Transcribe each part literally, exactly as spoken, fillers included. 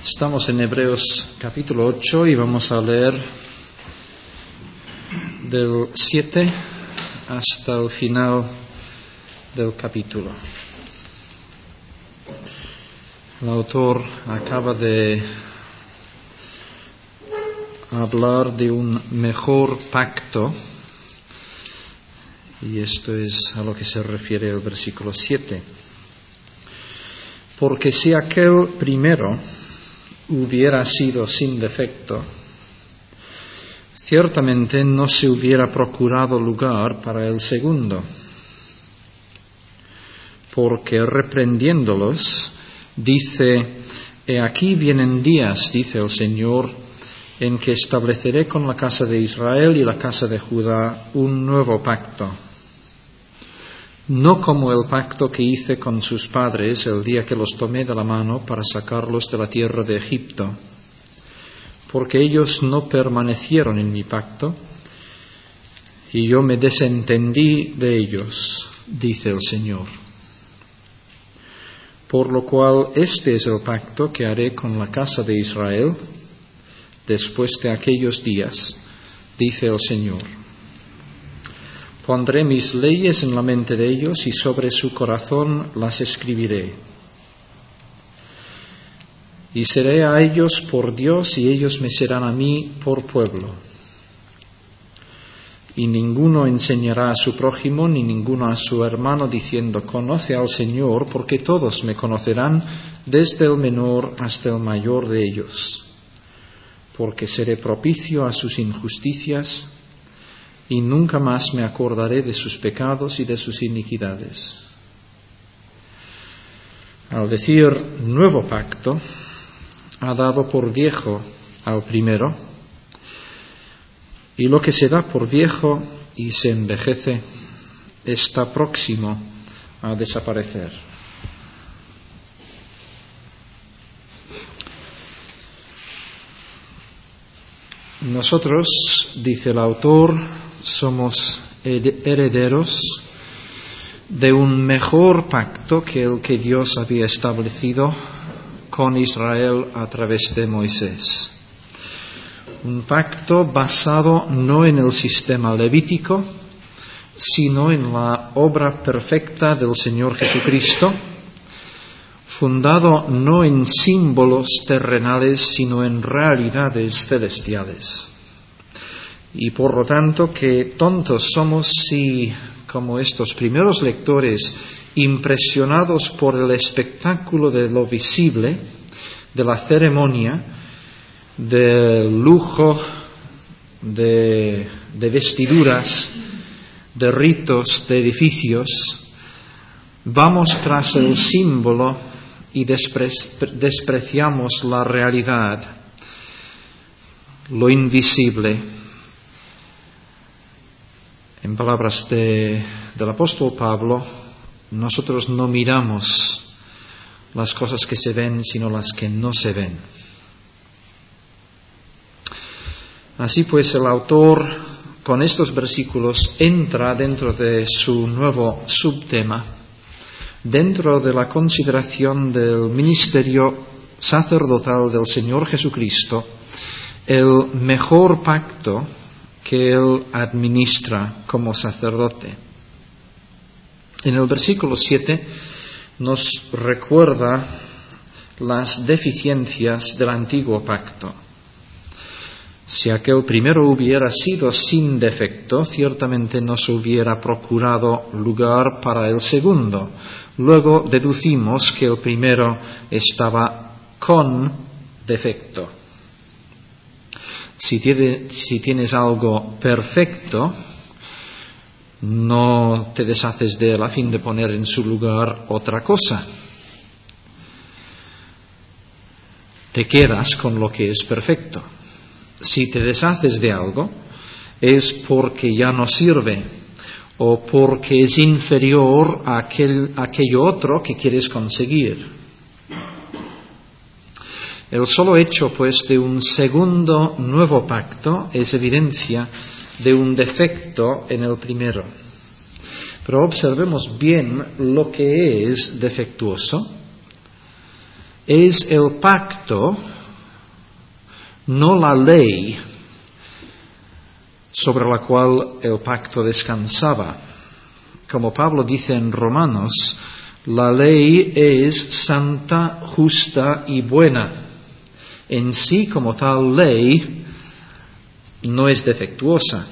Estamos en Hebreos capítulo ocho y vamos a leer del siete hasta el final del capítulo. El autor acaba de hablar de un mejor pacto, y esto es a lo que se refiere el versículo siete. Porque si aquel primero hubiera sido sin defecto, ciertamente no se hubiera procurado lugar para el segundo, porque reprendiéndolos, dice: He aquí vienen días, dice el Señor, en que estableceré con la casa de Israel y la casa de Judá un nuevo pacto, no como el pacto que hice con sus padres el día que los tomé de la mano para sacarlos de la tierra de Egipto, porque ellos no permanecieron en mi pacto, y yo me desentendí de ellos, dice el Señor. Por lo cual este es el pacto que haré con la casa de Israel después de aquellos días, dice el Señor. Pondré mis leyes en la mente de ellos y sobre su corazón las escribiré. Y seré a ellos por Dios y ellos me serán a mí por pueblo. Y ninguno enseñará a su prójimo ni ninguno a su hermano diciendo: Conoce al Señor, porque todos me conocerán, desde el menor hasta el mayor de ellos. Porque seré propicio a sus injusticias y nunca más me acordaré de sus pecados y de sus iniquidades. Al decir nuevo pacto, ha dado por viejo al primero, y lo que se da por viejo y se envejece está próximo a desaparecer. Nosotros, dice el autor, somos herederos de un mejor pacto que el que Dios había establecido con Israel a través de Moisés. Un pacto basado no en el sistema levítico, sino en la obra perfecta del Señor Jesucristo, fundado no en símbolos terrenales, sino en realidades celestiales. Y por lo tanto, que tontos somos si, como estos primeros lectores, impresionados por el espectáculo de lo visible, de la ceremonia, del lujo, de, de vestiduras, de ritos, de edificios, vamos tras el símbolo y despre, despreciamos la realidad, lo invisible. En palabras de, del apóstol Pablo, nosotros no miramos las cosas que se ven, sino las que no se ven. Así pues, el autor, con estos versículos, entra dentro de su nuevo subtema, dentro de la consideración del ministerio sacerdotal del Señor Jesucristo, el mejor pacto que Él administra como sacerdote. En el versículo siete nos recuerda las deficiencias del antiguo pacto. Si aquel primero hubiera sido sin defecto, ciertamente no se hubiera procurado lugar para el segundo. Luego deducimos que el primero estaba con defecto. Si tienes, si tienes algo perfecto, no te deshaces de él a fin de poner en su lugar otra cosa. Te quedas con lo que es perfecto. Si te deshaces de algo, es porque ya no sirve o porque es inferior a aquel, a aquello otro que quieres conseguir. El solo hecho, pues, de un segundo nuevo pacto es evidencia de un defecto en el primero. Pero observemos bien lo que es defectuoso es el pacto, no la ley, sobre la cual el pacto descansaba. Como Pablo dice en Romanos, la ley es santa, justa y buena. En sí, como tal ley, no es defectuosa.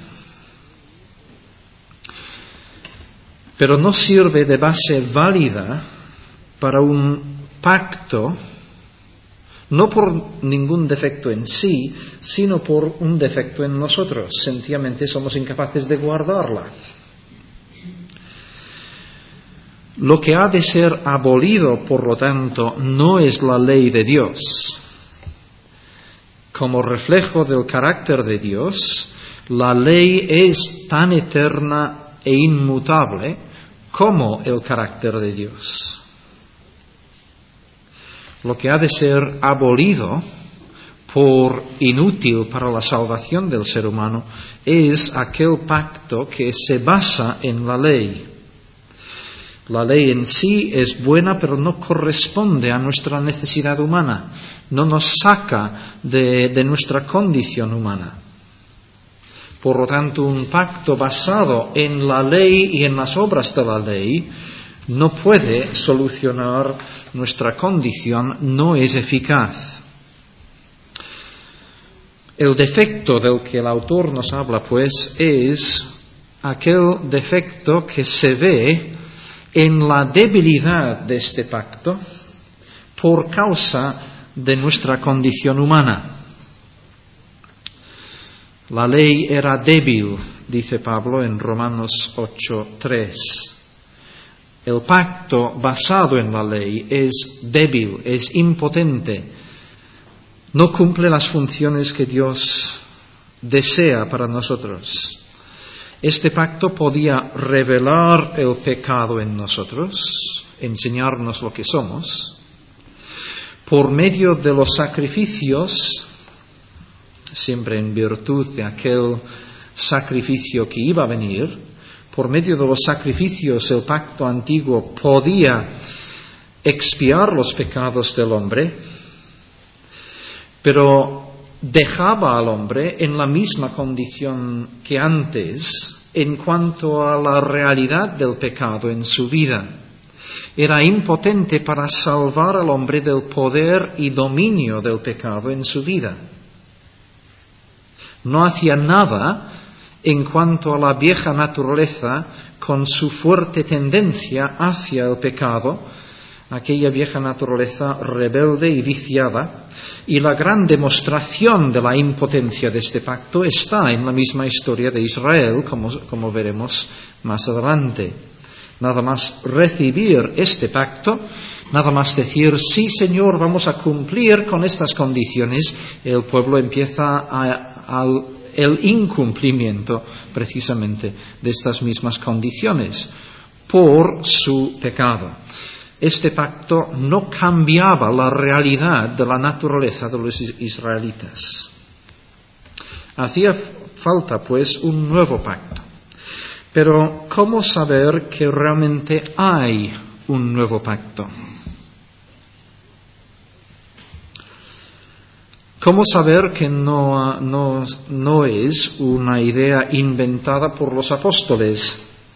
Pero no sirve de base válida para un pacto, no por ningún defecto en sí, sino por un defecto en nosotros. Sencillamente somos incapaces de guardarla. Lo que ha de ser abolido, por lo tanto, no es la ley de Dios. Como reflejo del carácter de Dios, la ley es tan eterna e inmutable como el carácter de Dios. Lo que ha de ser abolido por inútil para la salvación del ser humano es aquel pacto que se basa en la ley. La ley en sí es buena, pero no corresponde a nuestra necesidad humana, no nos saca de, de nuestra condición humana. Por lo tanto, un pacto basado en la ley y en las obras de la ley no puede solucionar nuestra condición, no es eficaz. El defecto del que el autor nos habla, pues, es aquel defecto que se ve en la debilidad de este pacto por causa de nuestra condición humana. La ley era débil, dice Pablo en Romanos ocho tres. El pacto basado en la ley es débil, es impotente, no cumple las funciones que Dios desea para nosotros. Este pacto podía revelar el pecado en nosotros, enseñarnos lo que somos, por medio de los sacrificios, siempre en virtud de aquel sacrificio que iba a venir. Por medio de los sacrificios el pacto antiguo podía expiar los pecados del hombre, pero dejaba al hombre en la misma condición que antes en cuanto a la realidad del pecado en su vida. Era impotente para salvar al hombre del poder y dominio del pecado en su vida. No hacía nada en cuanto a la vieja naturaleza con su fuerte tendencia hacia el pecado, aquella vieja naturaleza rebelde y viciada, y la gran demostración de la impotencia de este pacto está en la misma historia de Israel, como, como veremos más adelante. Nada más recibir este pacto, nada más decir, sí Señor, vamos a cumplir con estas condiciones, el pueblo empieza a, a, el incumplimiento precisamente de estas mismas condiciones por su pecado. Este pacto no cambiaba la realidad de la naturaleza de los israelitas. Hacía falta, pues, un nuevo pacto. Pero, ¿cómo saber que realmente hay un nuevo pacto? ¿Cómo saber que no, no, no es una idea inventada por los apóstoles?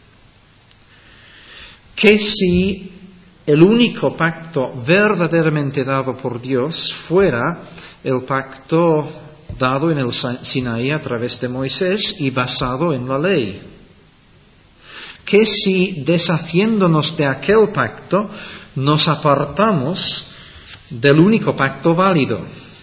Que si el único pacto verdaderamente dado por Dios fuera el pacto dado en el Sinaí a través de Moisés y basado en la ley. Que si, deshaciéndonos de aquel pacto, nos apartamos del único pacto válido.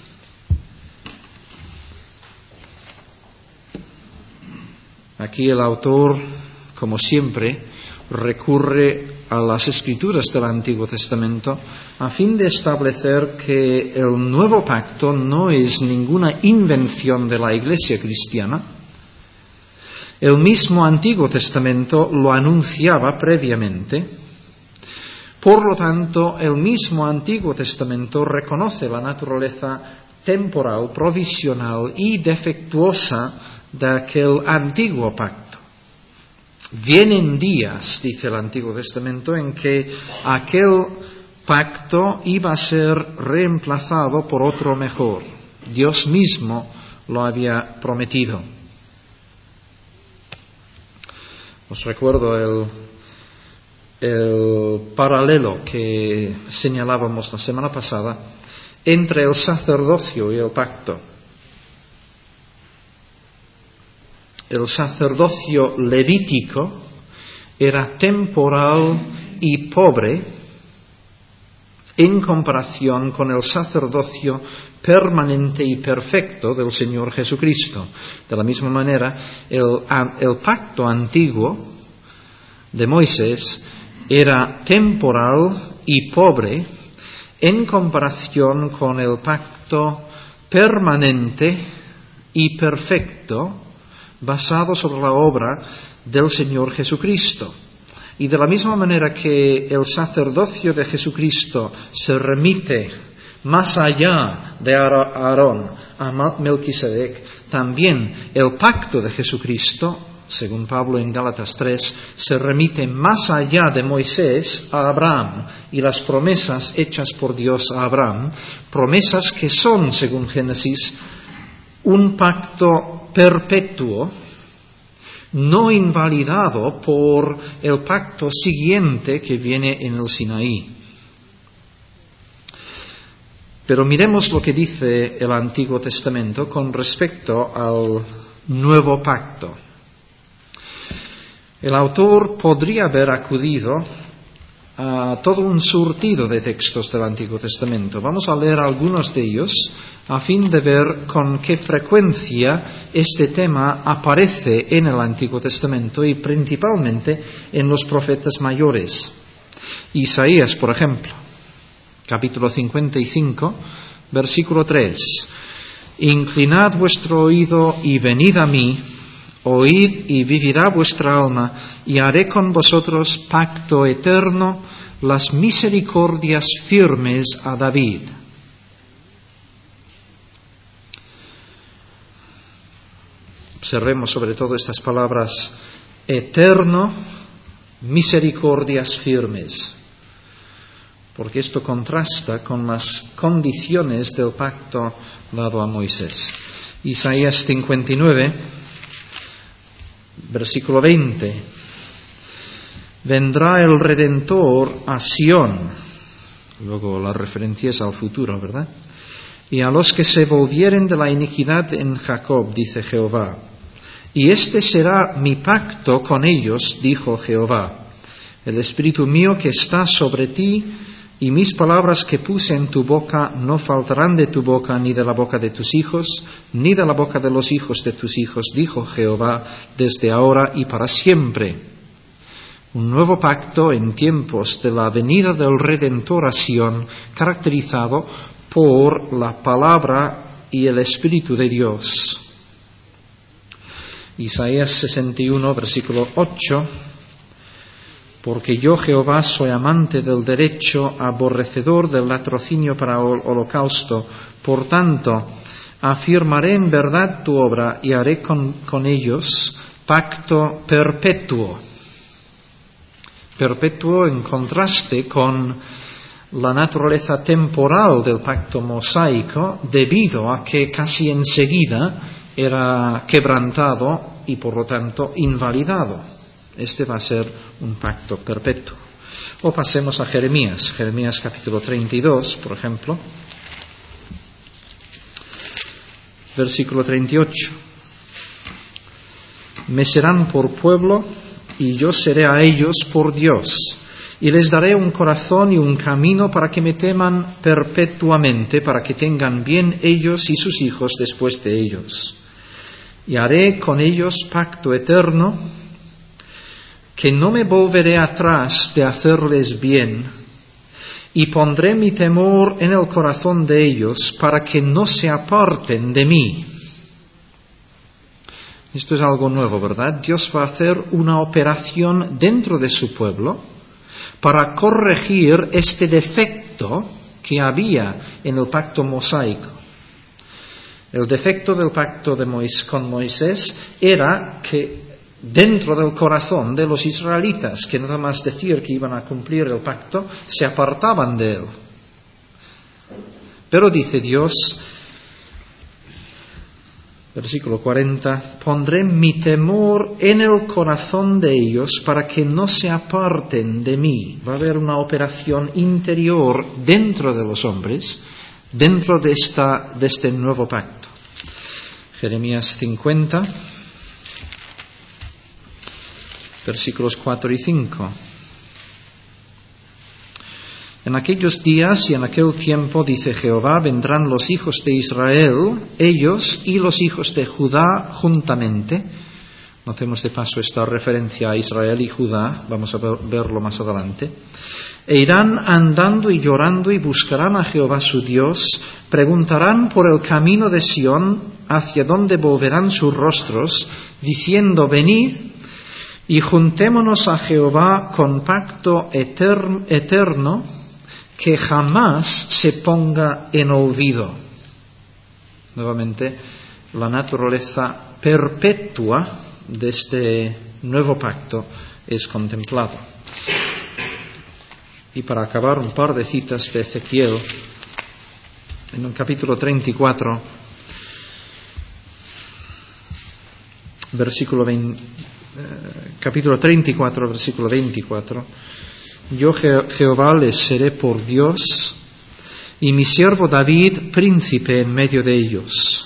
Aquí el autor, como siempre, recurre a las escrituras del Antiguo Testamento a fin de establecer que el nuevo pacto no es ninguna invención de la Iglesia cristiana. El mismo Antiguo Testamento lo anunciaba previamente. Por lo tanto, el mismo Antiguo Testamento reconoce la naturaleza temporal, provisional y defectuosa de aquel antiguo pacto. Vienen días, dice el Antiguo Testamento, en que aquel pacto iba a ser reemplazado por otro mejor. Dios mismo lo había prometido. Os recuerdo el, el paralelo que señalábamos la semana pasada entre el sacerdocio y el pacto. El sacerdocio levítico era temporal y pobre en comparación con el sacerdocio permanente y perfecto del Señor Jesucristo. De la misma manera, el, el pacto antiguo de Moisés era temporal y pobre en comparación con el pacto permanente y perfecto basado sobre la obra del Señor Jesucristo. Y de la misma manera que el sacerdocio de Jesucristo se remite más allá de Aarón a Melquisedec, también el pacto de Jesucristo, según Pablo en Gálatas tres, se remite más allá de Moisés a Abraham y las promesas hechas por Dios a Abraham, promesas que son, según Génesis, un pacto perpetuo, no invalidado por el pacto siguiente que viene en el Sinaí. Pero miremos lo que dice el Antiguo Testamento con respecto al Nuevo Pacto. El autor podría haber acudido a todo un surtido de textos del Antiguo Testamento. Vamos a leer algunos de ellos a fin de ver con qué frecuencia este tema aparece en el Antiguo Testamento y principalmente en los profetas mayores. Isaías, por ejemplo, capítulo cincuenta y cinco, versículo tres. Inclinad vuestro oído y venid a mí, oíd y vivirá vuestra alma, y haré con vosotros pacto eterno, las misericordias firmes a David. Observemos sobre todo estas palabras: eterno, misericordias firmes, porque esto contrasta con las condiciones del pacto dado a Moisés. Isaías cincuenta y nueve, versículo veinte. Vendrá el Redentor a Sión. Luego la referencia es al futuro, ¿verdad? Y a los que se volvieren de la iniquidad en Jacob, dice Jehová. Y este será mi pacto con ellos, dijo Jehová. El espíritu mío que está sobre ti, y mis palabras que puse en tu boca no faltarán de tu boca, ni de la boca de tus hijos, ni de la boca de los hijos de tus hijos, dijo Jehová, desde ahora y para siempre. Un nuevo pacto en tiempos de la venida del Redentor a Sión, caracterizado por la palabra y el Espíritu de Dios. Isaías sesenta y uno, versículo ocho. Porque yo, Jehová, soy amante del derecho, aborrecedor del latrocinio para el holocausto. Por tanto, afirmaré en verdad tu obra y haré con, con ellos pacto perpetuo. Perpetuo en contraste con la naturaleza temporal del pacto mosaico, debido a que casi enseguida era quebrantado y por lo tanto invalidado. Este va a ser un pacto perpetuo. O pasemos a Jeremías, Jeremías capítulo treinta y dos, por ejemplo, versículo treinta y ocho. Me serán por pueblo y yo seré a ellos por Dios, y les daré un corazón y un camino para que me teman perpetuamente, para que tengan bien ellos y sus hijos después de ellos. Y haré con ellos pacto eterno, que no me volveré atrás de hacerles bien, y pondré mi temor en el corazón de ellos para que no se aparten de mí. Esto es algo nuevo, ¿verdad? Dios va a hacer una operación dentro de su pueblo para corregir este defecto que había en el pacto mosaico. El defecto del pacto de Moisés, con Moisés era que dentro del corazón de los israelitas, que nada más decir que iban a cumplir el pacto, se apartaban de él. Pero dice Dios, versículo cuarenta, pondré mi temor en el corazón de ellos para que no se aparten de mí. Va a haber una operación interior dentro de los hombres, dentro de, esta, de este nuevo pacto. Jeremías cincuenta, versículos cuatro y cinco. En aquellos días y en aquel tiempo, dice Jehová, vendrán los hijos de Israel, ellos y los hijos de Judá juntamente. Notemos de paso esta referencia a Israel y Judá, vamos a verlo más adelante. E irán andando y llorando y buscarán a Jehová su Dios, preguntarán por el camino de Sión, hacia donde volverán sus rostros, diciendo, venid y juntémonos a Jehová con pacto eterno, que jamás se ponga en olvido. Nuevamente, la naturaleza perpetua de este nuevo pacto es contemplado. Y para acabar, un par de citas de Ezequiel, en el capítulo treinta y cuatro, versículo veinte, eh, capítulo treinta y cuatro, versículo veinticuatro. Yo Je- Jehová les seré por Dios, y mi siervo David príncipe en medio de ellos.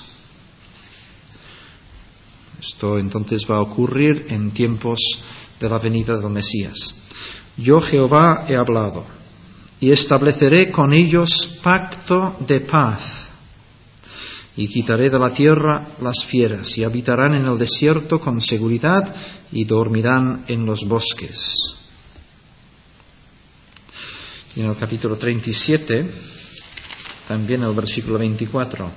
Esto entonces va a ocurrir en tiempos de la venida del Mesías. Yo Jehová he hablado, y estableceré con ellos pacto de paz, y quitaré de la tierra las fieras, y habitarán en el desierto con seguridad, y dormirán en los bosques. Y en el capítulo treinta y siete, también el versículo veinticuatro.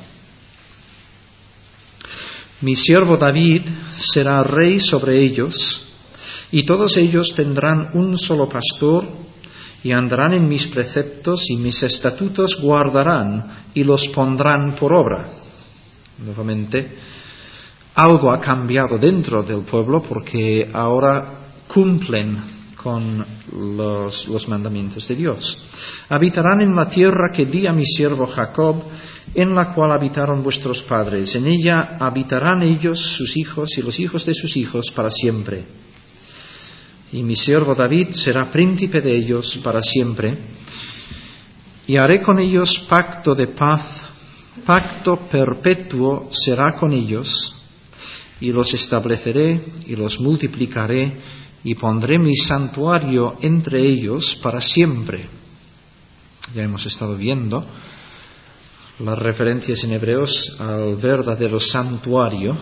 Mi siervo David será rey sobre ellos, y todos ellos tendrán un solo pastor, y andarán en mis preceptos, y mis estatutos guardarán, y los pondrán por obra. Nuevamente, algo ha cambiado dentro del pueblo, porque ahora cumplen con los, los mandamientos de Dios. Habitarán en la tierra que di a mi siervo Jacob, en la cual habitaron vuestros padres. En ella habitarán ellos, sus hijos y los hijos de sus hijos para siempre. Y mi siervo David será príncipe de ellos para siempre. Y haré con ellos pacto de paz, pacto perpetuo será con ellos, y los estableceré y los multiplicaré, y pondré mi santuario entre ellos para siempre. Ya hemos estado viendo las referencias en Hebreos al verdadero santuario,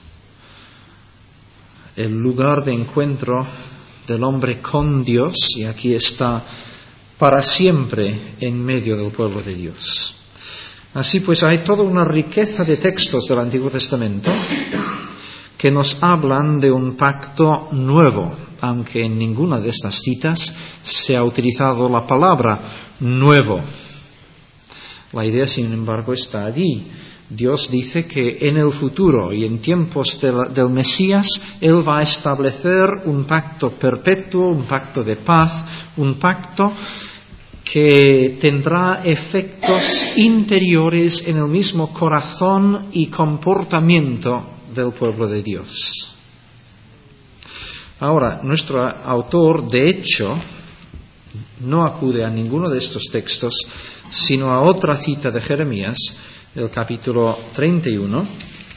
el lugar de encuentro del hombre con Dios, y aquí está para siempre en medio del pueblo de Dios. Así pues, hay toda una riqueza de textos del Antiguo Testamento que nos hablan de un pacto nuevo, aunque en ninguna de estas citas se ha utilizado la palabra nuevo. La idea, sin embargo, está allí. Dios dice que en el futuro y en tiempos de la, del Mesías, Él va a establecer un pacto perpetuo, un pacto de paz, un pacto que tendrá efectos interiores en el mismo corazón y comportamiento del pueblo de Dios. Ahora, nuestro autor, de hecho, no acude a ninguno de estos textos, sino a otra cita de Jeremías, el capítulo treinta y uno,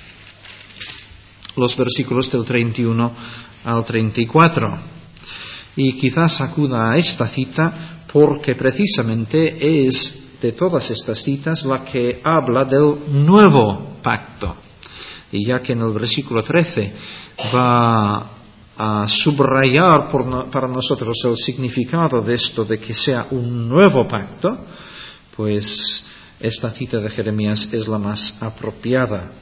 los versículos del treinta y uno al treinta y cuatro. Y quizás acuda a esta cita porque precisamente es de todas estas citas la que habla del nuevo pacto. Y ya que en el versículo trece va a subrayar por no, para nosotros el significado de esto de que sea un nuevo pacto, pues esta cita de Jeremías es la más apropiada.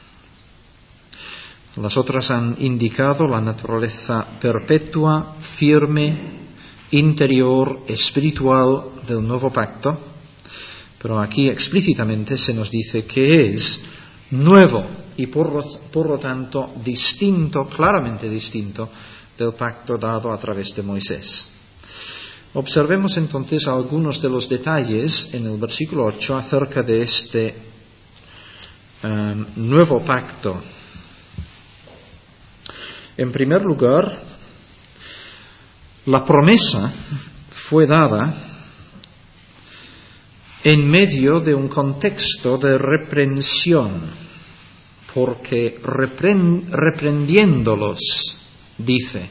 Las otras han indicado la naturaleza perpetua, firme, interior, espiritual del nuevo pacto, pero aquí explícitamente se nos dice que es nuevo, y por, por lo tanto distinto, claramente distinto, del pacto dado a través de Moisés. Observemos entonces algunos de los detalles en el versículo ocho acerca de este um, nuevo pacto. En primer lugar, la promesa fue dada en medio de un contexto de reprensión, porque repren, reprendiéndolos, dice.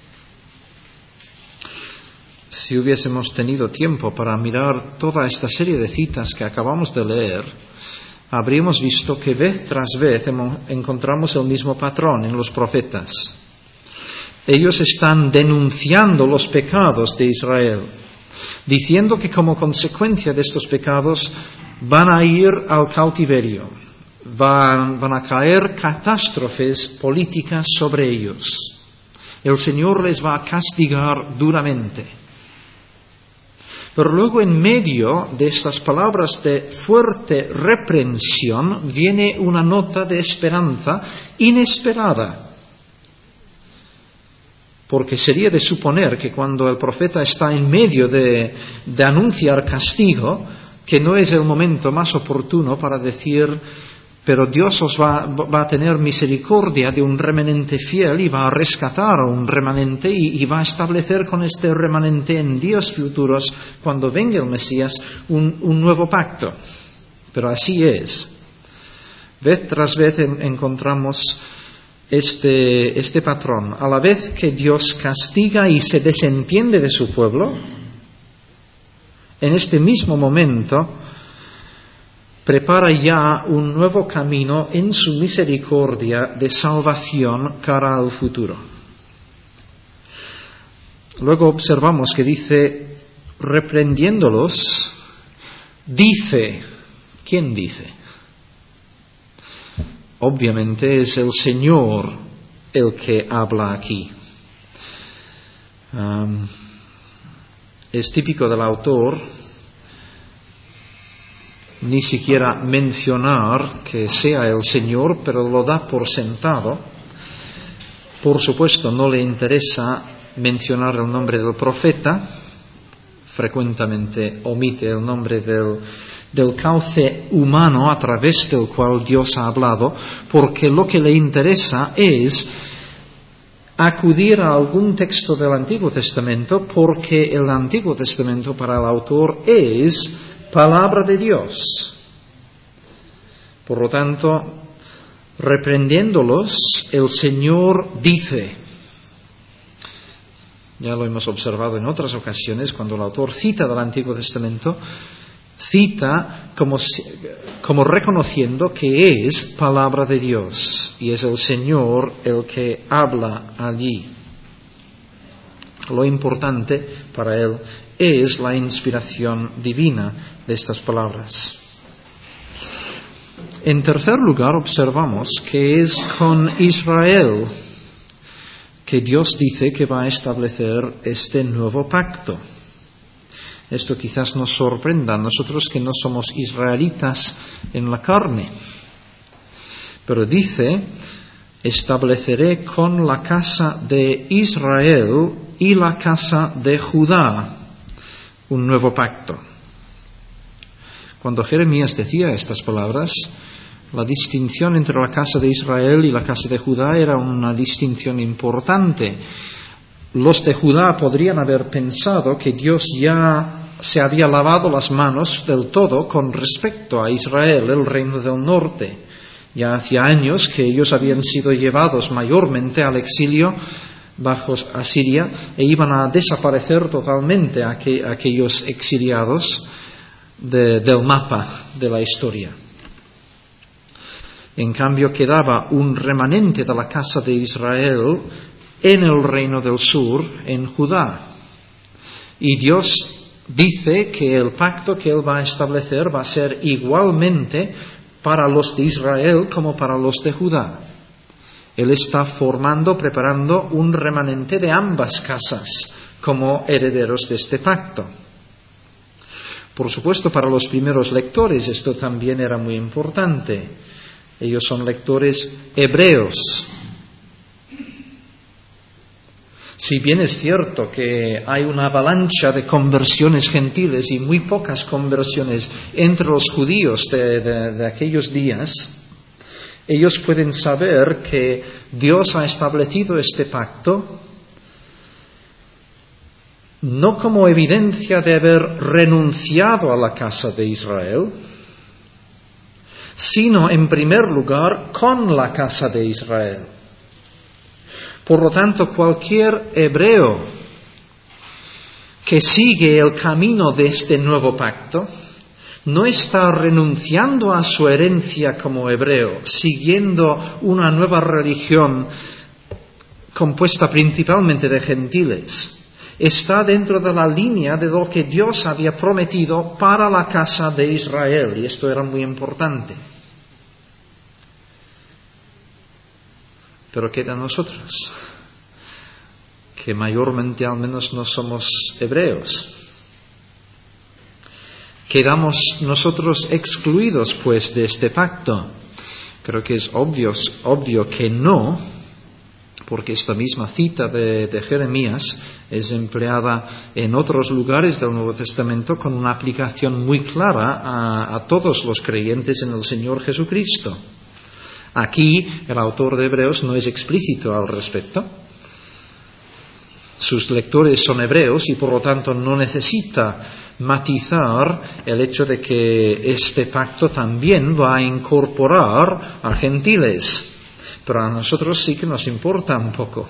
Si hubiésemos tenido tiempo para mirar toda esta serie de citas que acabamos de leer, habríamos visto que vez tras vez encontramos el mismo patrón en los profetas. Ellos están denunciando los pecados de Israel, diciendo que como consecuencia de estos pecados van a ir al cautiverio, van, van a caer catástrofes políticas sobre ellos. El Señor les va a castigar duramente. Pero luego en medio de estas palabras de fuerte reprensión viene una nota de esperanza inesperada. Porque sería de suponer que cuando el profeta está en medio de, de anunciar castigo, que no es el momento más oportuno para decir, pero Dios os va, va a tener misericordia de un remanente fiel y va a rescatar a un remanente y, y va a establecer con este remanente en días futuros, cuando venga el Mesías, un, un nuevo pacto. Pero así es. Vez tras vez en, encontramos este, este patrón. A la vez que Dios castiga y se desentiende de su pueblo, en este mismo momento prepara ya un nuevo camino en su misericordia de salvación cara al futuro. Luego observamos que dice, reprendiéndolos, dice, ¿quién dice? Obviamente es el Señor el que habla aquí. Um, es típico del autor ni siquiera mencionar que sea el Señor, pero lo da por sentado. Por supuesto, no le interesa mencionar el nombre del profeta, frecuentemente omite el nombre del, del cauce humano a través del cual Dios ha hablado, porque lo que le interesa es acudir a algún texto del Antiguo Testamento, porque el Antiguo Testamento para el autor es palabra de Dios. Por lo tanto, reprendiéndolos, el Señor dice, ya lo hemos observado en otras ocasiones, cuando el autor cita del Antiguo Testamento, cita como, como reconociendo que es palabra de Dios, y es el Señor el que habla allí. Lo importante para él es la inspiración divina de estas palabras. En tercer lugar, observamos que es con Israel que Dios dice que va a establecer este nuevo pacto. Esto quizás nos sorprenda a nosotros que no somos israelitas en la carne. Pero dice, estableceré con la casa de Israel y la casa de Judá un nuevo pacto. Cuando Jeremías decía estas palabras, la distinción entre la casa de Israel y la casa de Judá era una distinción importante. Los de Judá podrían haber pensado que Dios ya se había lavado las manos del todo con respecto a Israel, el reino del norte. Ya hacía años que ellos habían sido llevados mayormente al exilio bajo Asiria e iban a desaparecer totalmente aqu- aquellos exiliados de, del mapa de la historia. En cambio quedaba un remanente de la casa de Israel en el reino del sur, en Judá. Y Dios dice que el pacto que Él va a establecer va a ser igualmente para los de Israel como para los de Judá. Él está formando, preparando un remanente de ambas casas como herederos de este pacto. Por supuesto, para los primeros lectores esto también era muy importante. Ellos son lectores hebreos. Si bien es cierto que hay una avalancha de conversiones gentiles y muy pocas conversiones entre los judíos de, de, de aquellos días, ellos pueden saber que Dios ha establecido este pacto no como evidencia de haber renunciado a la casa de Israel, sino en primer lugar con la casa de Israel. Por lo tanto, cualquier hebreo que sigue el camino de este nuevo pacto no está renunciando a su herencia como hebreo, siguiendo una nueva religión compuesta principalmente de gentiles. Está dentro de la línea de lo que Dios había prometido para la casa de Israel, y esto era muy importante. Pero queda a nosotros, que mayormente al menos no somos hebreos. Quedamos nosotros excluidos, pues, de este pacto. Creo que es obvio, obvio que no, porque esta misma cita de, de Jeremías es empleada en otros lugares del Nuevo Testamento con una aplicación muy clara a, a todos los creyentes en el Señor Jesucristo. Aquí el autor de Hebreos no es explícito al respecto. Sus lectores son hebreos y por lo tanto no necesita matizar el hecho de que este pacto también va a incorporar a gentiles. Pero a nosotros sí que nos importa un poco.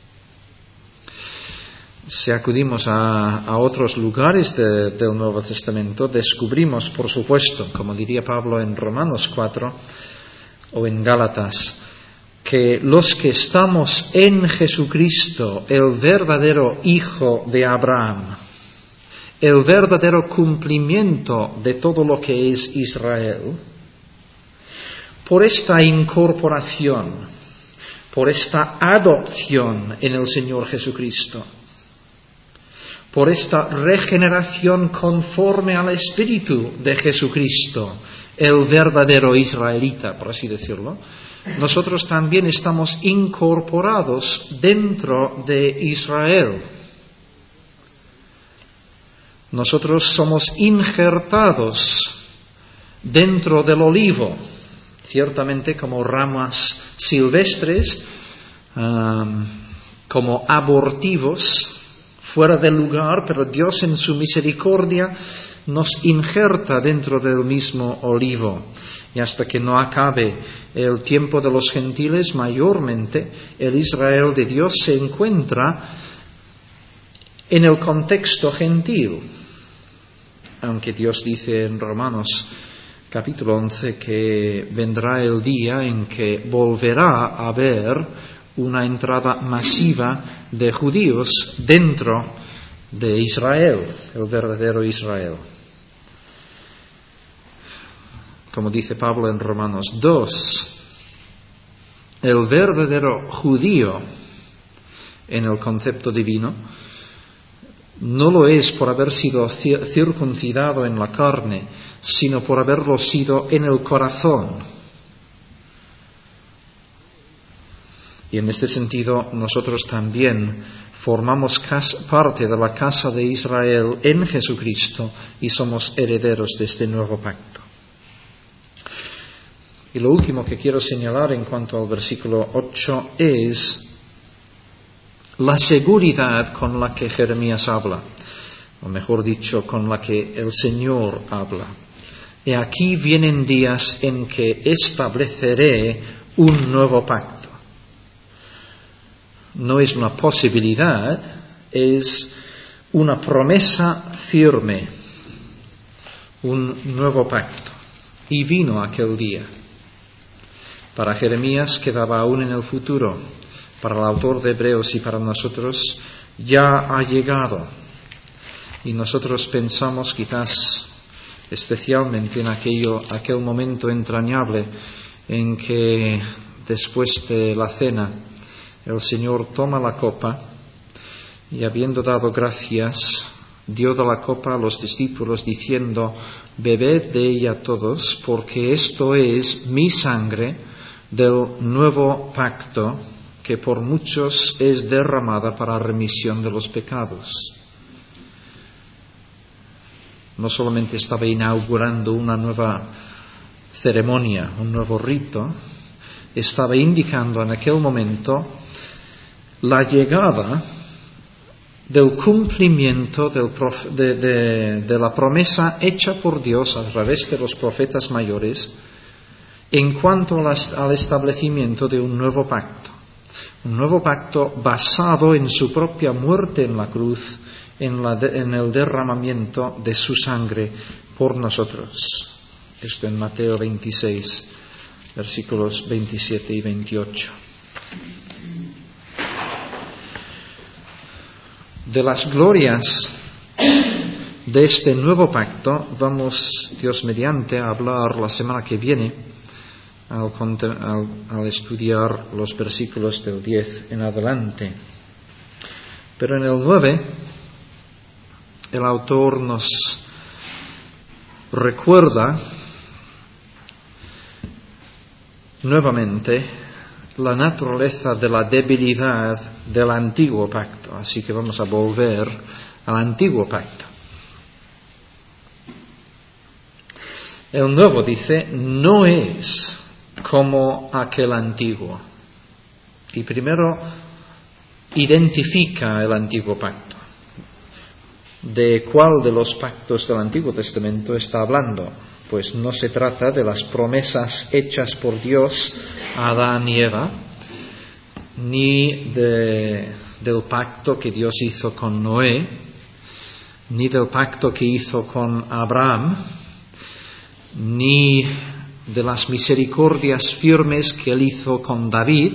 Si acudimos a, a otros lugares de, del Nuevo Testamento, descubrimos, por supuesto, como diría Pablo en Romanos cuatro o en Gálatas, que los que estamos en Jesucristo, el verdadero Hijo de Abraham, el verdadero cumplimiento de todo lo que es Israel, por esta incorporación, por esta adopción en el Señor Jesucristo, por esta regeneración conforme al Espíritu de Jesucristo, el verdadero israelita, por así decirlo, nosotros también estamos incorporados dentro de Israel. Nosotros somos injertados dentro del olivo, ciertamente como ramas silvestres, um, como abortivos, fuera del lugar, pero Dios en su misericordia nos injerta dentro del mismo olivo. Y hasta que no acabe el tiempo de los gentiles, mayormente el Israel de Dios se encuentra en el contexto gentil. Aunque Dios dice en Romanos capítulo once que vendrá el día en que volverá a haber una entrada masiva de judíos dentro de Israel, el verdadero Israel. Como dice Pablo en Romanos dos, el verdadero judío en el concepto divino no lo es por haber sido circuncidado en la carne, sino por haberlo sido en el corazón. Y en este sentido nosotros también formamos parte de la casa de Israel en Jesucristo y somos herederos de este nuevo pacto. Y lo último que quiero señalar en cuanto al versículo ocho es la seguridad con la que Jeremías habla, o mejor dicho, con la que el Señor habla. Y aquí vienen días en que estableceré un nuevo pacto. No es una posibilidad, es una promesa firme, un nuevo pacto. Y vino aquel día. Para Jeremías quedaba aún en el futuro. Para el autor de Hebreos y para nosotros ya ha llegado. Y nosotros pensamos quizás especialmente en aquello, aquel momento entrañable en que después de la cena el Señor toma la copa y habiendo dado gracias dio de la copa a los discípulos diciendo: bebed de ella todos, porque esto es mi sangre del nuevo pacto, que por muchos es derramada para remisión de los pecados. No solamente estaba inaugurando una nueva ceremonia, un nuevo rito, estaba indicando en aquel momento la llegada del cumplimiento del prof, de, de, de la promesa hecha por Dios a través de los profetas mayores en cuanto a las, al establecimiento de un nuevo pacto. Un nuevo pacto basado en su propia muerte en la cruz, en, la de, en el derramamiento de su sangre por nosotros. Esto en Mateo veintiséis, versículos veintisiete y veintiocho. De las glorias de este nuevo pacto vamos, Dios mediante, a hablar la semana que viene al, al, al estudiar los versículos del diez en adelante. Pero en el nueve, el autor nos recuerda nuevamente la naturaleza de la debilidad del antiguo pacto. Así que vamos a volver al antiguo pacto. El nuevo, dice, no es como aquel antiguo. Y primero identifica el antiguo pacto. ¿De cuál de los pactos del Antiguo Testamento está hablando? Pues no se trata de las promesas hechas por Dios a Adán y Eva, ni de, del pacto que Dios hizo con Noé, ni del pacto que hizo con Abraham, ni de las misericordias firmes que él hizo con David.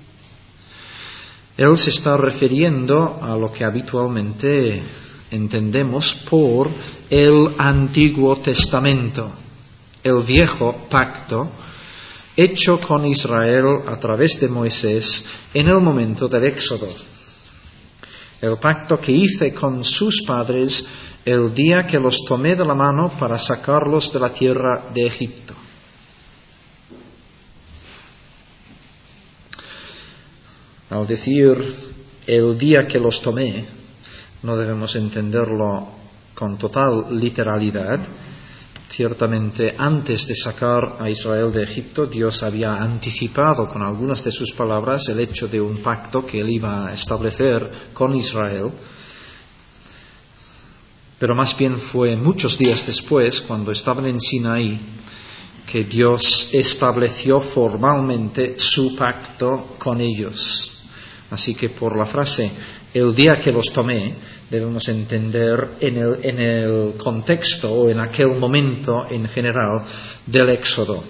Él se está refiriendo a lo que habitualmente entendemos por el Antiguo Testamento, el viejo pacto hecho con Israel a través de Moisés en el momento del Éxodo. El pacto que hice con sus padres el día que los tomé de la mano para sacarlos de la tierra de Egipto. Al decir el día que los tomé, no debemos entenderlo con total literalidad. Ciertamente, antes de sacar a Israel de Egipto, Dios había anticipado con algunas de sus palabras el hecho de un pacto que él iba a establecer con Israel. Pero más bien fue muchos días después, cuando estaban en Sinaí, que Dios estableció formalmente su pacto con ellos. Así que por la frase, el día que los tomé, debemos entender en el, en el contexto o en aquel momento en general del Éxodo.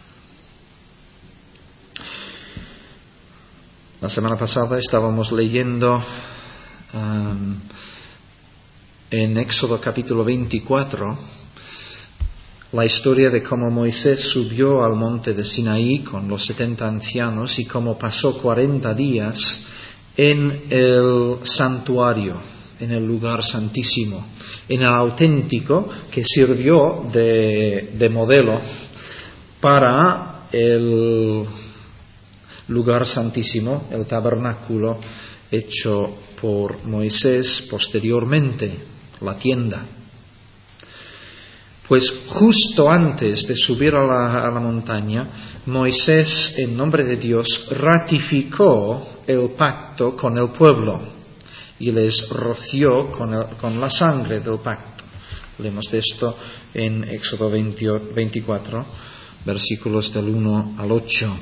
La semana pasada estábamos leyendo um, en Éxodo capítulo veinticuatro la historia de cómo Moisés subió al monte de Sinaí con los setenta ancianos y cómo pasó cuarenta días en el santuario, en el lugar santísimo, en el auténtico que sirvió de, de modelo para el lugar santísimo, el tabernáculo hecho por Moisés posteriormente, la tienda. Pues justo antes de subir a la, a la montaña, Moisés, en nombre de Dios, ratificó el pacto con el pueblo y les roció con, el, con la sangre del pacto. Leemos de esto en Éxodo veinticuatro, versículos del uno al ocho.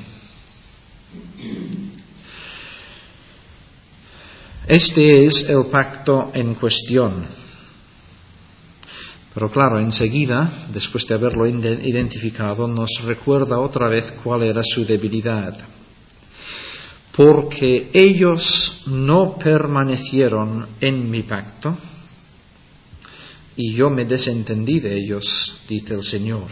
Este es el pacto en cuestión. Pero claro, enseguida, después de haberlo identificado, nos recuerda otra vez cuál era su debilidad. Porque ellos no permanecieron en mi pacto, y yo me desentendí de ellos, dice el Señor.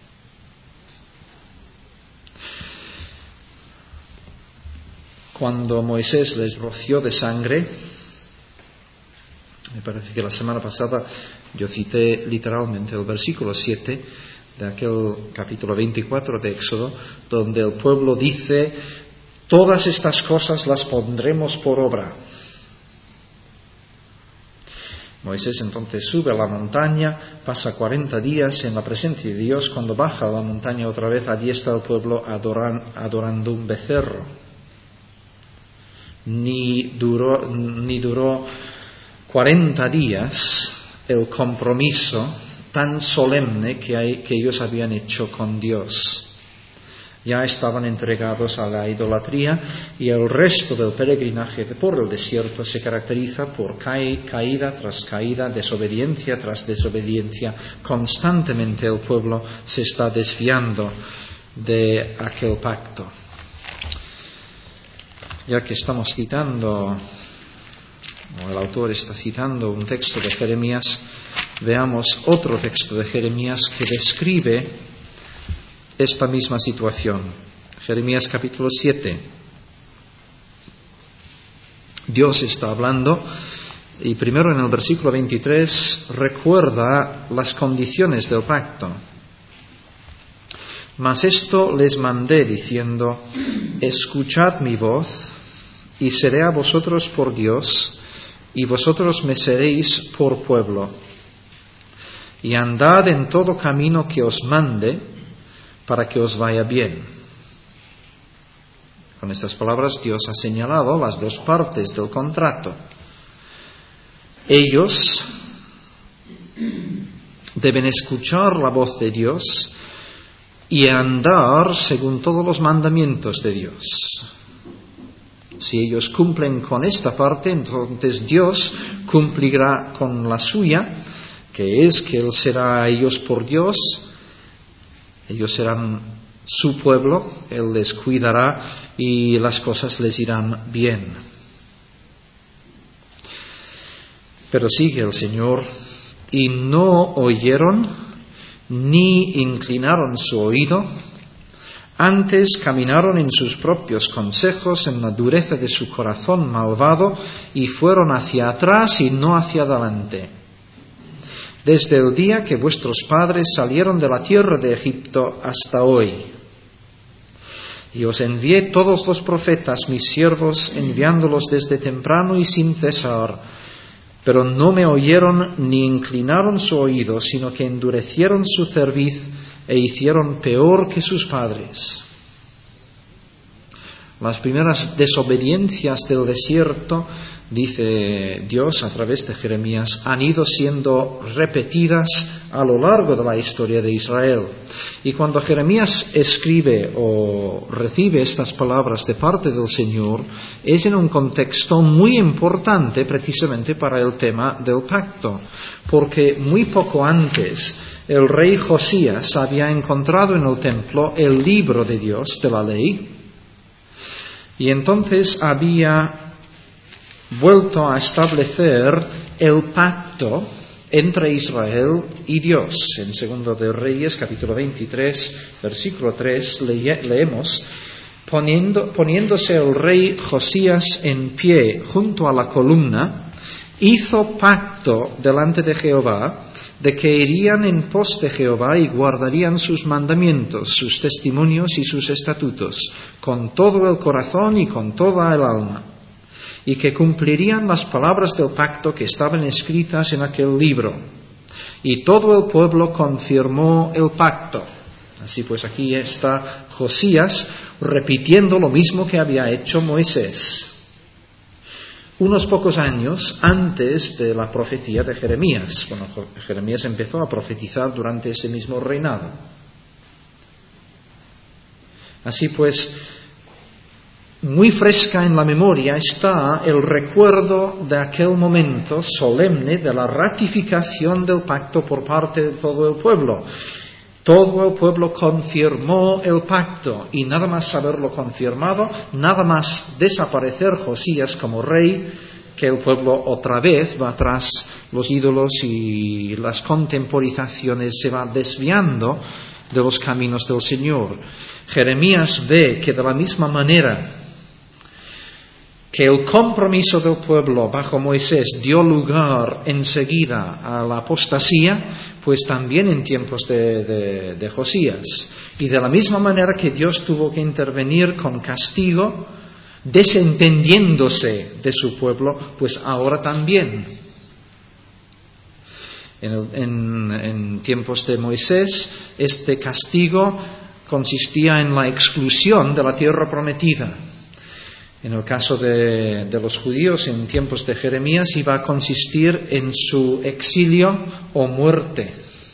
Cuando Moisés les roció de sangre, me parece que la semana pasada Yo cité literalmente el versículo siete de aquel capítulo veinticuatro de Éxodo, donde el pueblo dice: todas estas cosas las pondremos por obra. Moisés entonces sube a la montaña, pasa cuarenta días en la presencia de Dios. Cuando baja a la montaña otra vez, allí está el pueblo adoran, adorando un becerro. Ni duró, ni duró cuarenta días el compromiso tan solemne que, hay, que ellos habían hecho con Dios. Ya estaban entregados a la idolatría, y el resto del peregrinaje por el desierto se caracteriza por caída tras caída, desobediencia tras desobediencia. Constantemente el pueblo se está desviando de aquel pacto. Ya que estamos citando, o el autor está citando un texto de Jeremías, veamos otro texto de Jeremías que describe esta misma situación. Jeremías capítulo siete. Dios está hablando, y primero en el versículo veintitrés recuerda las condiciones del pacto. Mas esto les mandé diciendo: escuchad mi voz, y seré a vosotros por Dios, y vosotros me seréis por pueblo. Y andad en todo camino que os mande, para que os vaya bien. Con estas palabras Dios ha señalado las dos partes del contrato. Ellos deben escuchar la voz de Dios y andar según todos los mandamientos de Dios. Si ellos cumplen con esta parte, entonces Dios cumplirá con la suya, que es que Él será a ellos por Dios. Ellos serán su pueblo, Él les cuidará y las cosas les irán bien. Pero sigue el Señor: y no oyeron ni inclinaron su oído, antes caminaron en sus propios consejos, en la dureza de su corazón malvado, y fueron hacia atrás y no hacia adelante. Desde el día que vuestros padres salieron de la tierra de Egipto hasta hoy. Y os envié todos los profetas, mis siervos, enviándolos desde temprano y sin cesar, pero no me oyeron ni inclinaron su oído, sino que endurecieron su cerviz e hicieron peor que sus padres. Las primeras desobediencias del desierto, dice Dios a través de Jeremías, han ido siendo repetidas a lo largo de la historia de Israel. Y cuando Jeremías escribe o recibe estas palabras de parte del Señor, es en un contexto muy importante precisamente para el tema del pacto, porque muy poco antes el rey Josías había encontrado en el templo el libro de Dios, de la ley, y entonces había vuelto a establecer el pacto entre Israel y Dios. En Segundo de Reyes, capítulo veintitrés, versículo tres, le- leemos: Poniendo, poniéndose el rey Josías en pie junto a la columna, hizo pacto delante de Jehová, de que irían en pos de Jehová y guardarían sus mandamientos, sus testimonios y sus estatutos, con todo el corazón y con toda el alma, y que cumplirían las palabras del pacto que estaban escritas en aquel libro. Y todo el pueblo confirmó el pacto. Así pues, aquí está Josías repitiendo lo mismo que había hecho Moisés, unos pocos años antes de la profecía de Jeremías. Bueno, Jeremías empezó a profetizar durante ese mismo reinado. Así pues, muy fresca en la memoria está el recuerdo de aquel momento solemne de la ratificación del pacto por parte de todo el pueblo. Todo el pueblo confirmó el pacto, y nada más haberlo confirmado, nada más desaparecer Josías como rey, que el pueblo otra vez va tras los ídolos y las contemporizaciones, se va desviando de los caminos del Señor. Jeremías ve que de la misma manera que el compromiso del pueblo bajo Moisés dio lugar enseguida a la apostasía, pues también en tiempos de, de, de Josías. Y de la misma manera que Dios tuvo que intervenir con castigo, desentendiéndose de su pueblo, pues ahora también. En, el, en, en tiempos de Moisés, este castigo consistía en la exclusión de la tierra prometida. En el caso de, de los judíos, en tiempos de Jeremías, iba a consistir en su exilio o muerte.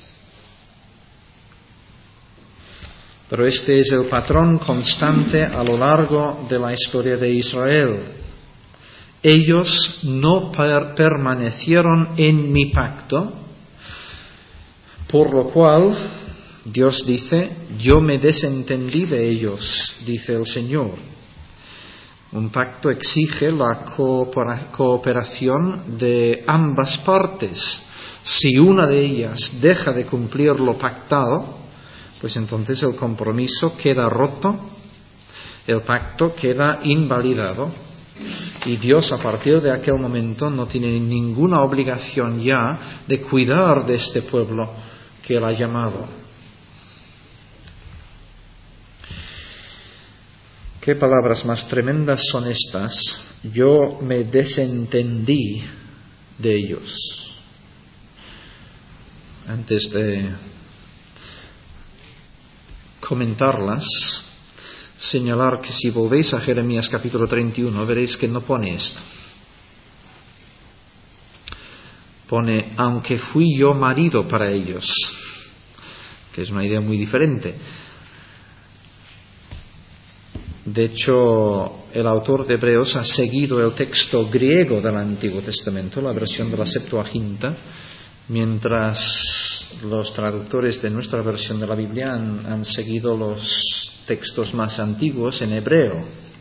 Pero este es el patrón constante a lo largo de la historia de Israel. Ellos no per- permanecieron en mi pacto, por lo cual Dios dice, yo me desentendí de ellos, dice el Señor. Un pacto exige la cooperación de ambas partes. Si una de ellas deja de cumplir lo pactado, pues entonces el compromiso queda roto, el pacto queda invalidado y Dios a partir de aquel momento no tiene ninguna obligación ya de cuidar de este pueblo que Él ha llamado. ¿Qué palabras más tremendas son estas? Yo me desentendí de ellos. Antes de comentarlas, señalar que si volvéis a Jeremías capítulo treinta y uno, veréis que no pone esto. Pone, aunque fui yo marido para ellos, que es una idea muy diferente. De hecho, el autor de Hebreos ha seguido el texto griego del Antiguo Testamento, la versión de la Septuaginta, mientras los traductores de nuestra versión de la Biblia han, han seguido los textos más antiguos en hebreo.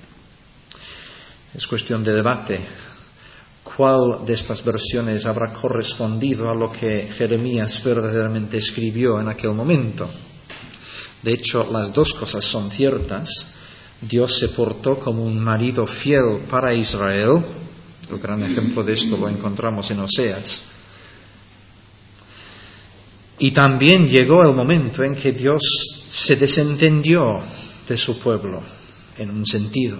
Es cuestión de debate cuál de estas versiones habrá correspondido a lo que Jeremías verdaderamente escribió en aquel momento. De hecho, las dos cosas son ciertas. Dios se portó como un marido fiel para Israel. El gran ejemplo de esto lo encontramos en Oseas. Y también llegó el momento en que Dios se desentendió de su pueblo, en un sentido,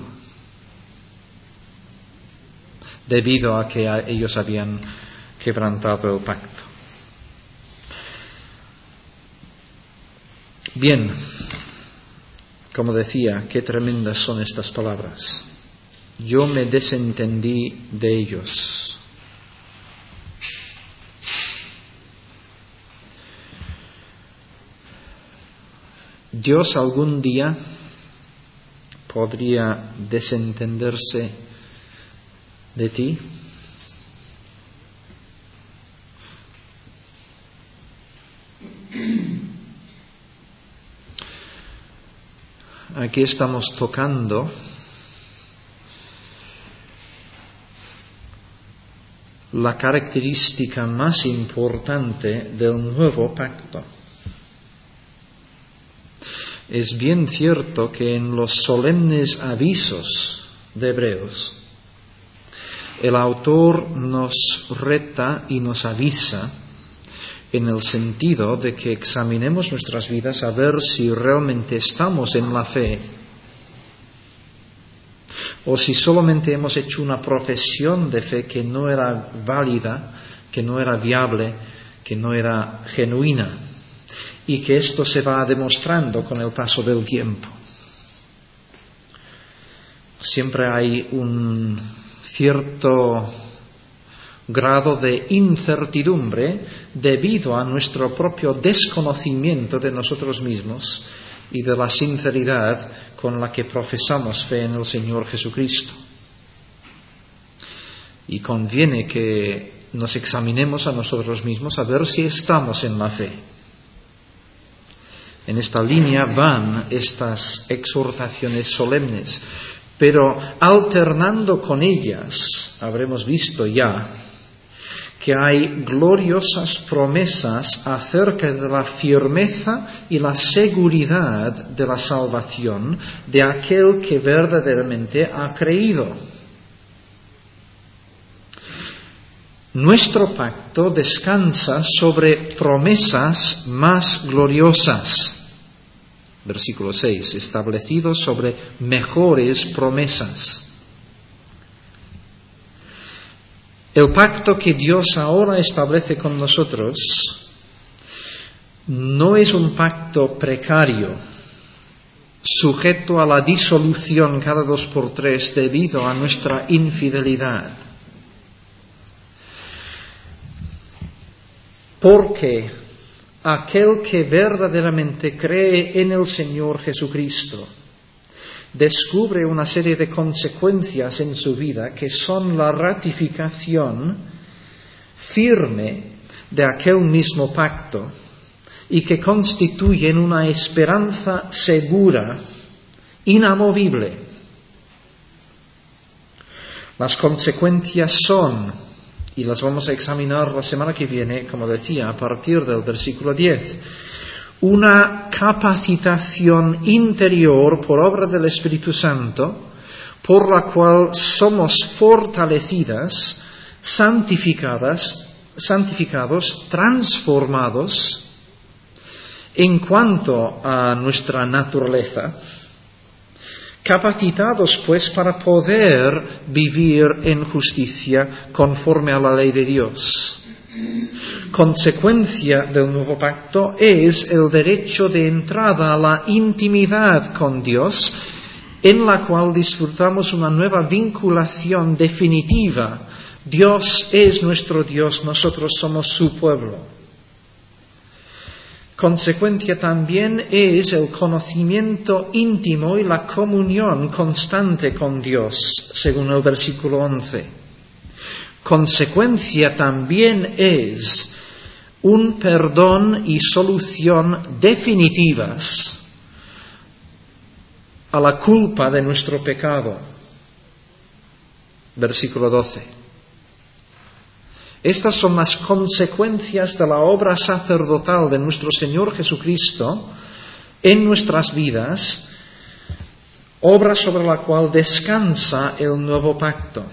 debido a que ellos habían quebrantado el pacto. Bien, como decía, qué tremendas son estas palabras. Yo me desentendí de ellos. Dios algún día podría desentenderse de ti. Aquí estamos tocando la característica más importante del nuevo pacto. Es bien cierto que en los solemnes avisos de Hebreos, el autor nos reta y nos avisa en el sentido de que examinemos nuestras vidas a ver si realmente estamos en la fe o si solamente hemos hecho una profesión de fe que no era válida, que no era viable, que no era genuina, y que esto se va demostrando con el paso del tiempo. Siempre hay un cierto grado de incertidumbre debido a nuestro propio desconocimiento de nosotros mismos y de la sinceridad con la que profesamos fe en el Señor Jesucristo. Y conviene que nos examinemos a nosotros mismos a ver si estamos en la fe. En esta línea van estas exhortaciones solemnes, pero alternando con ellas, habremos visto ya que hay gloriosas promesas acerca de la firmeza y la seguridad de la salvación de aquel que verdaderamente ha creído. Nuestro pacto descansa sobre promesas más gloriosas. Versículo seis, establecido sobre mejores promesas. El pacto que Dios ahora establece con nosotros no es un pacto precario, sujeto a la disolución cada dos por tres debido a nuestra infidelidad. Porque aquel que verdaderamente cree en el Señor Jesucristo descubre una serie de consecuencias en su vida que son la ratificación firme de aquel mismo pacto y que constituyen una esperanza segura, inamovible. Las consecuencias son, y las vamos a examinar la semana que viene, como decía, a partir del versículo diez, una capacitación interior por obra del Espíritu Santo, por la cual somos fortalecidas, santificadas, santificados, transformados en cuanto a nuestra naturaleza, capacitados pues para poder vivir en justicia conforme a la ley de Dios. Consecuencia del nuevo pacto es el derecho de entrada a la intimidad con Dios, en la cual disfrutamos una nueva vinculación definitiva. Dios es nuestro Dios, nosotros somos su pueblo. Consecuencia también es el conocimiento íntimo y la comunión constante con Dios, según el versículo once. Consecuencia también es un perdón y solución definitivas a la culpa de nuestro pecado. Versículo doce. Estas son las consecuencias de la obra sacerdotal de nuestro Señor Jesucristo en nuestras vidas, obra sobre la cual descansa el nuevo pacto.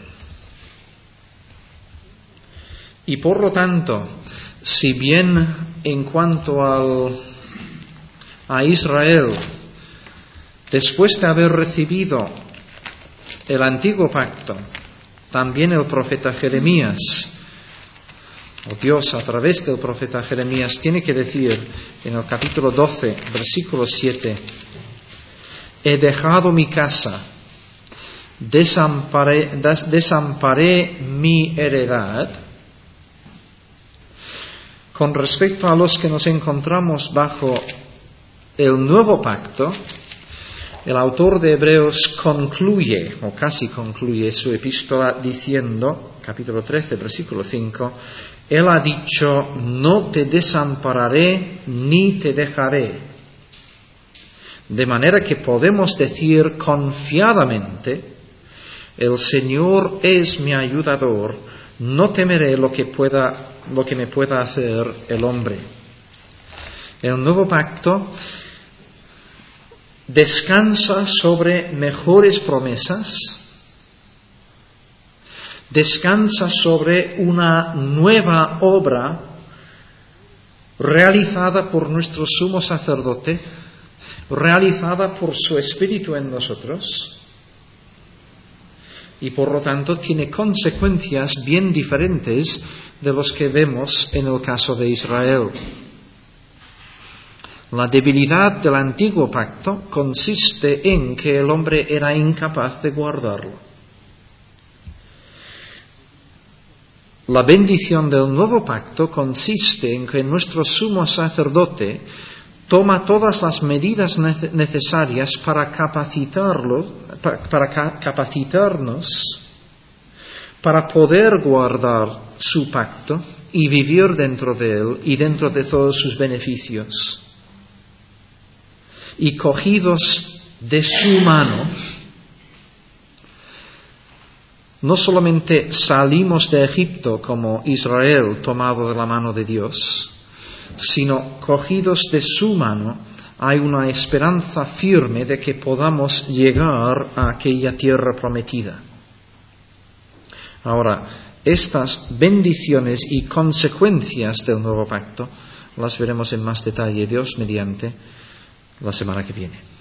Y por lo tanto, si bien en cuanto al, a Israel, después de haber recibido el antiguo pacto, también el profeta Jeremías, o Dios a través del profeta Jeremías, tiene que decir en el capítulo doce, versículo siete, he dejado mi casa, desamparé, des, desamparé mi heredad. Con respecto a los que nos encontramos bajo el nuevo pacto, el autor de Hebreos concluye, o casi concluye su epístola diciendo, capítulo trece, versículo cinco, Él ha dicho, no te desampararé ni te dejaré. De manera que podemos decir confiadamente, el Señor es mi ayudador, no temeré lo que pueda, lo que me pueda hacer el hombre. El nuevo pacto descansa sobre mejores promesas, descansa sobre una nueva obra realizada por nuestro sumo sacerdote, realizada por su Espíritu en nosotros, y por lo tanto tiene consecuencias bien diferentes de los que vemos en el caso de Israel. La debilidad del antiguo pacto consiste en que el hombre era incapaz de guardarlo. La bendición del nuevo pacto consiste en que nuestro sumo sacerdote toma todas las medidas necesarias para capacitarlo, para capacitarnos, para poder guardar su pacto y vivir dentro de él y dentro de todos sus beneficios. Y cogidos de su mano, no solamente salimos de Egipto como Israel tomado de la mano de Dios, sino cogidos de su mano hay una esperanza firme de que podamos llegar a aquella tierra prometida. Ahora, estas bendiciones y consecuencias del nuevo pacto las veremos en más detalle, Dios mediante, la semana que viene.